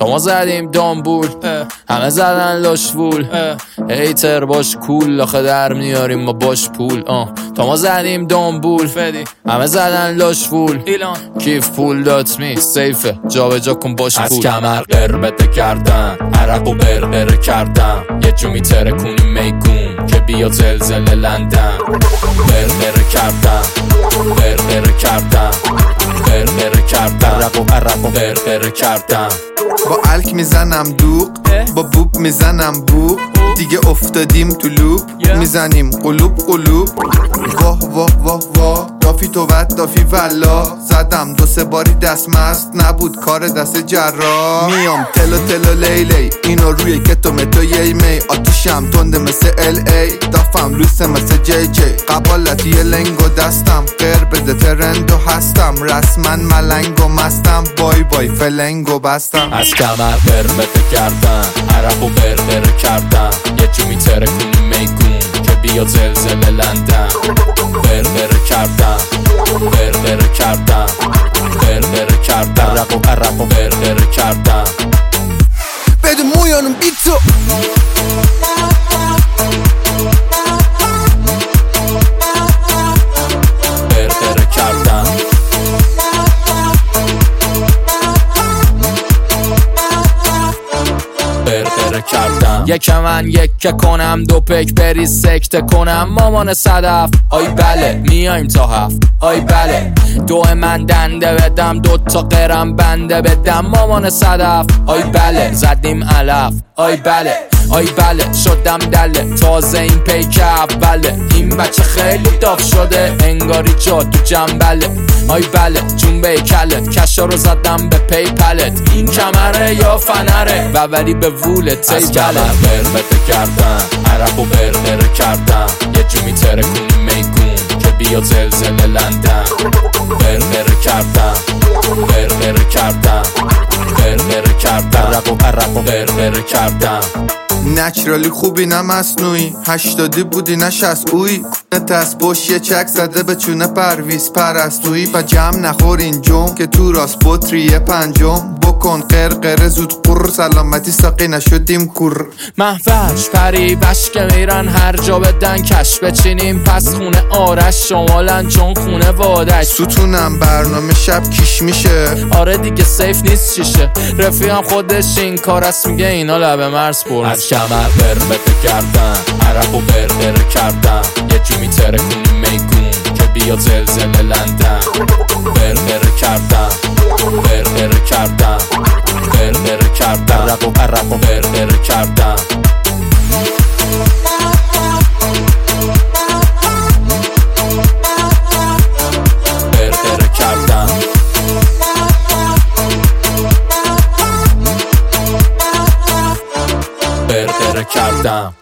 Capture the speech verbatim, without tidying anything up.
تا ما زدیم دامبول همه زدن لاشوول هیتر باش کول آخه در میاریم ما باش پول آه. تا ما زدیم دامبول همه زدن لاشوول کیف پول دات می سیفه جا به جا کن باش پول از کمر قربته کردن عرق و برقره کردن یه جو میتره کنی میگون که بیا زلزله لندن برقره کردن برقره کردن برقره کردن عرق و عرق و برقره کردن با الک میزنم دوق با بوب میزنم بوب دیگه افتادیم تو لوب میزنیم قلوب قلوب واه واه واه واه دافی تو ود دافی والله زدم دو سه باری دست مست نبود کار دست جراح میام تلو تلو لیلی اینو روی کتو متو یی می آتیشم تنده مثل ال ای دافم لوسه مثل جی جی قبالتی لنگو دستم غیر بده ترندو هستم رسمن ملنگو مستم بای بای فلنگو بستم از کمر قربته کردن عرق و برقره کردن یه جو میتره کنی میگون که بیا زلزله لندن برقره کردن برقره کردن برقره کردن عرق و عرق و برقره کردن بده مویانم بیتو برقره کردن برقره کردم یک من یک کنم دو پک بری سکته کنم مامان صدف آی بله میایم تا هفت آی بله دو من دنده بدم دو تا قرم بنده بدم مامان صدف آی بله زدیم علف آی بله آی بله شدم دله تازه این پیک اوله این بچه خیلی داغ شده انگاری جا تو جنبله آی بله جنبه کلت کشا رو زدم به پی پلت این کمره یا فنره و ولی به وولت ای بله از کمر برقته کردن عرق و برقره کردن یه جو میتره کنی میگون که بیا زلزله لندن برقره کردن برقره کردن برقره کردن عرق و عرق و برقره کردن نچرالی خوبی نه مصنوعی هشتادی بودی نه شصت اوی نتست باش یه چک زده به چونه پرویز پرستویی با جمع نخور اینجام که تو راست بطری پنجم بکن قرقره زود قر سلامتی ساقی نشدیم کور محوش پری بشک میرن هر جا بدن کش بچینیم پس خونه آرش شمالن چون خونه وادش ستونم برنامه شب کیش میشه آره دیگه سیف نیست چیشه رفیقم خودش این کار است میگه اینا لبه مرز برن از کمر برقته کردن عرق و برقره کردن یه جو میتره کنی میگون که بیا زلزله لندن برقره کردن برقره کردن برقره کردن عرق و عرق و برقره کردن برقره کردن برقره کردم